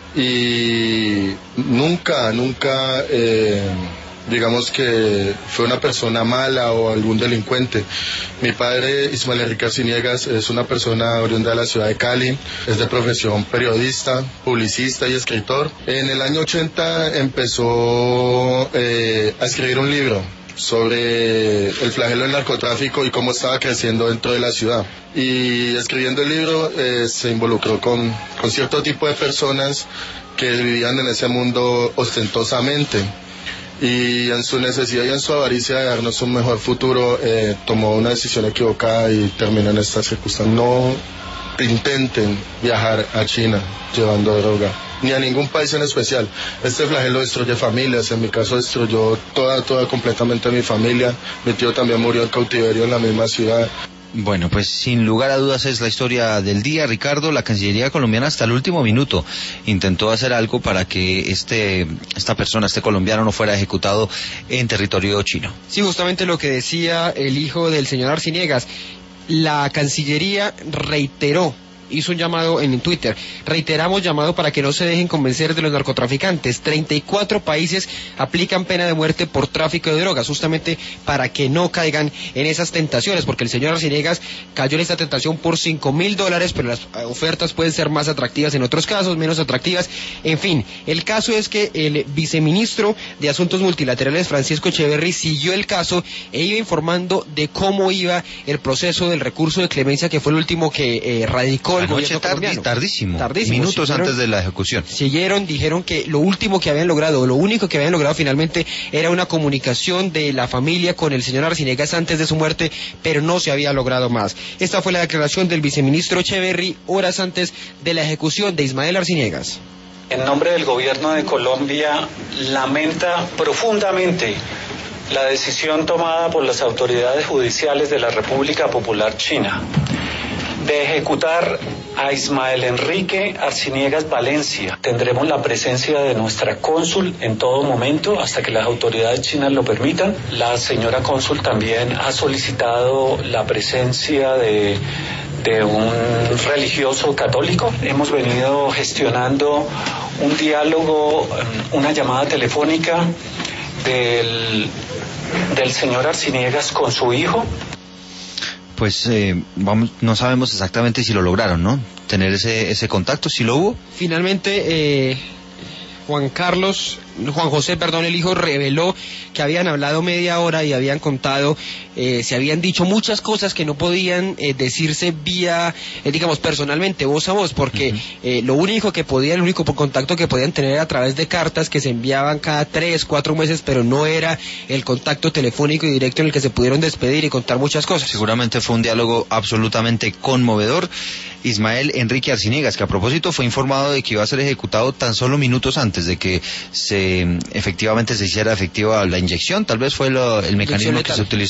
y nunca digamos que fue una persona mala o algún delincuente. Mi padre, Ismael Enrique Arciniegas, es una persona oriunda de la ciudad de Cali, es de profesión periodista, publicista y escritor. En el año 80 empezó a escribir un libro sobre el flagelo del narcotráfico y cómo estaba creciendo dentro de la ciudad. Y escribiendo el libro se involucró con cierto tipo de personas que vivían en ese mundo ostentosamente. Y en su necesidad y en su avaricia de darnos un mejor futuro, tomó una decisión equivocada y terminó en estas circunstancias. No intenten viajar a China llevando droga, ni a ningún país en especial. Este flagelo destruye familias, en mi caso destruyó toda completamente mi familia. Mi tío también murió en cautiverio en la misma ciudad. Bueno, pues sin lugar a dudas es la historia del día, Ricardo. La Cancillería colombiana hasta el último minuto intentó hacer algo para que esta persona, este colombiano, no fuera ejecutado en territorio chino. Sí, justamente lo que decía el hijo del señor Arciniegas. La Cancillería hizo un llamado en Twitter. Reiteramos llamado para que no se dejen convencer de los narcotraficantes. 34 países aplican pena de muerte por tráfico de drogas, justamente para que no caigan en esas tentaciones, porque el señor Arciniegas cayó en esta tentación por $5,000, pero las ofertas pueden ser más atractivas en otros casos, menos atractivas. En fin, el caso es que el viceministro de Asuntos Multilaterales, Francisco Echeverry, siguió el caso e iba informando de cómo iba el proceso del recurso de clemencia, que fue el último que radicó el gobierno colombiano. Tardísimo, minutos antes de la ejecución. Dijeron que lo único que habían logrado finalmente era una comunicación de la familia con el señor Arciniegas antes de su muerte, pero no se había logrado más. Esta fue la declaración del viceministro Echeverry horas antes de la ejecución de Ismael Arciniegas. En nombre del gobierno de Colombia, lamenta profundamente la decisión tomada por las autoridades judiciales de la República Popular China de ejecutar a Ismael Enrique Arciniegas Valencia. Tendremos la presencia de nuestra cónsul en todo momento hasta que las autoridades chinas lo permitan. La señora cónsul también ha solicitado la presencia de un religioso católico. Hemos venido gestionando un diálogo, una llamada telefónica del señor Arciniegas con su hijo. Pues no sabemos exactamente si lo lograron, ¿no? Tener ese contacto, si lo hubo. Finalmente, Juan José, el hijo, reveló que habían hablado media hora y habían contado, se habían dicho muchas cosas que no podían decirse vía, personalmente, voz a voz, porque el único contacto que podían tener era a través de cartas que se enviaban cada 3-4 meses, pero no era el contacto telefónico y directo en el que se pudieron despedir y contar muchas cosas. Seguramente fue un diálogo absolutamente conmovedor. Ismael Enrique Arciniegas, que a propósito fue informado de que iba a ser ejecutado tan solo minutos antes de que efectivamente se hiciera efectiva la inyección, tal vez fue el mecanismo que se utilizó